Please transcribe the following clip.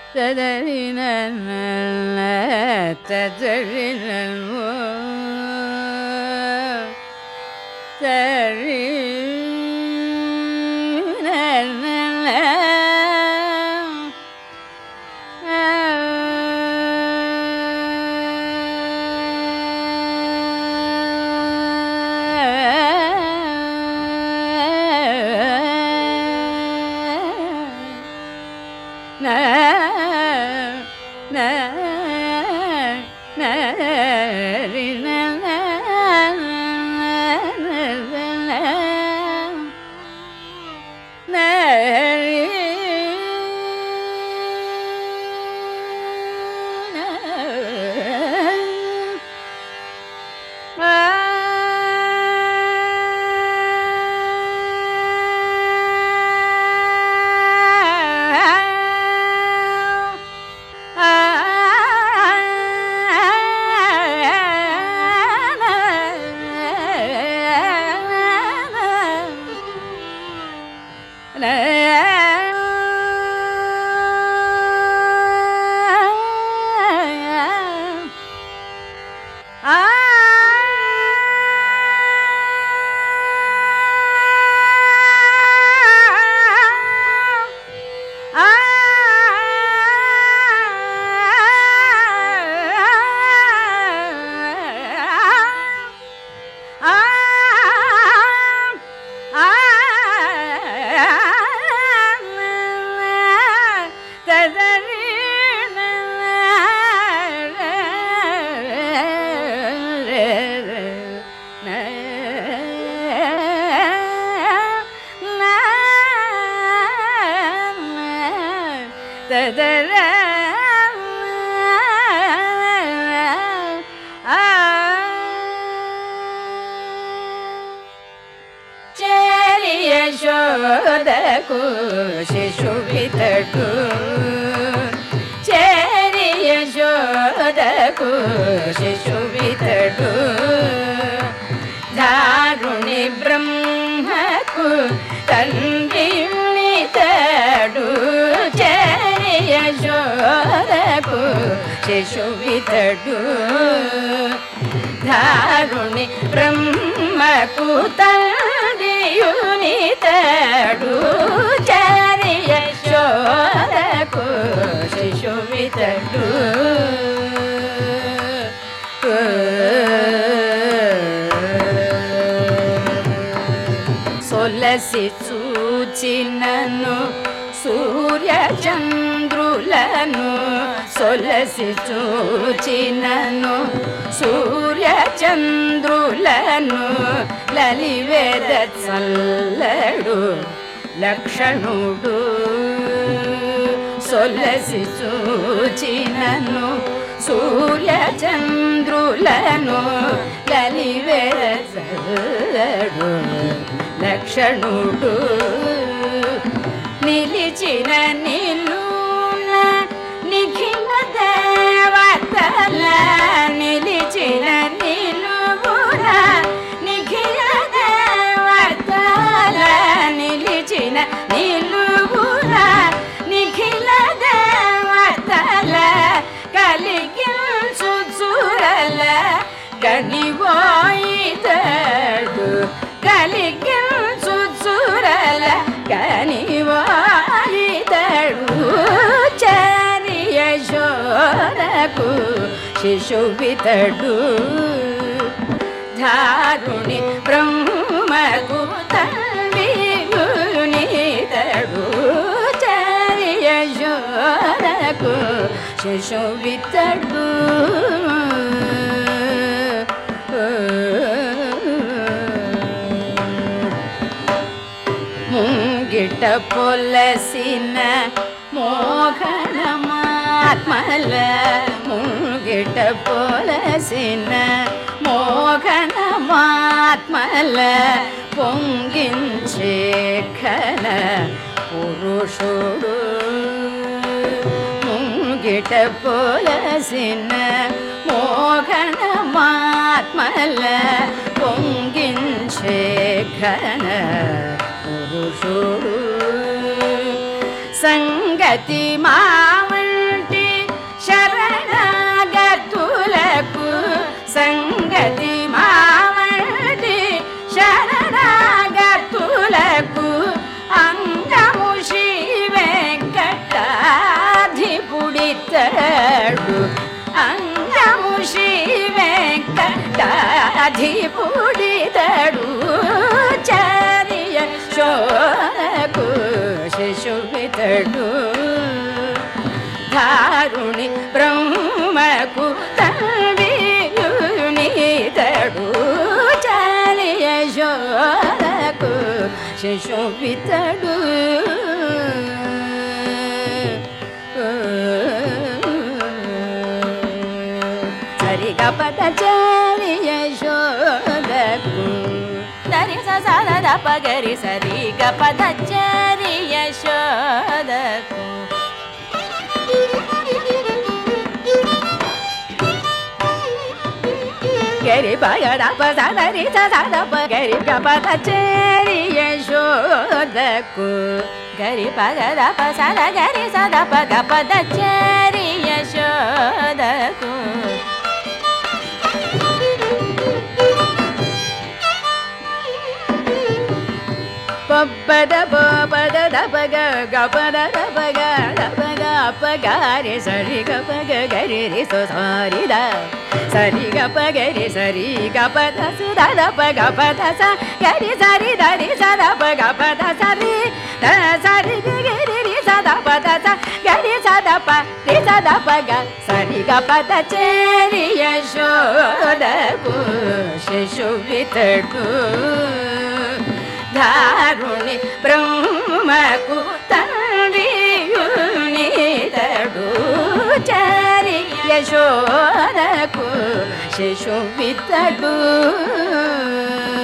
యశోదకు శిశువితడు చేరి యశోదకు శిశువితడు దారుణి బ్రహ్మకు తండ్రినితడు చేరి యశోదకు శిశువితడు దారుణి బ్రహ్మకు తండ్రియునితడు చారి యశోదకు శిశువితడు సొలసి చూచినను సూర్యచంద్రులను సొలసి చూచినను సూర్యచంద్రులను లలివేద చల్లడు లక్షణుడు సొలసి చూచినను సూర్యచంద్రులను లలివేద చల్లడు లక్షణుడు నిలిచిన నిలున నిఖిల దేవతల నిలిచిన నిలువున నిఖిల దేవతల నిలిచిన నిలువున నిఖిల దేవతల కలిగించు చూరల కనివాయితడు కలిగించు చూరల కనివాయితడు చారి యశోదకు శిశువితడు దారుణి బ్రహ్మకు తండ్రియునితడు చారి యశోదకు శిశువితడు ముంగిట పొలసిన మోహనమాత్మల ముంగిట పొలసిన మోహనమాత్మల పొంగించే ఘన పురుషుడు ముంగిట పొలసిన మోహనమాత్మల పొంగించే ఘన పురుషుడు సంగతి మావల్ వితడు దారుణి బ్రహ్మకు తండ్రియునితడు చలి యశోదకు శిశు వితడు సరిగ పద చలి యశోదకు దరి సద పగరి సరిగ పద చలి యశోదకు గరి పగడ పదరి సద పగరి పద చలి యశోదకు గరి పగడ పద గరి సద పగ పద చలి యశోదకు పద పద పగ గపద పగ పగ పగరి సరి గపగ గరి రి సారి ద సరి గపగరి సరి గపద సుద పగ పద స గరి సరి దని సద పగ పద సరి ద సరి గరి రి సద పద స గరి సద ప రి సద పగ సరి గపద చరి యశోదకు శిశు వితడు దారుణి బ్రహ్మకు తండ్రియునితడు చరి యశోదకు శిశు వితడు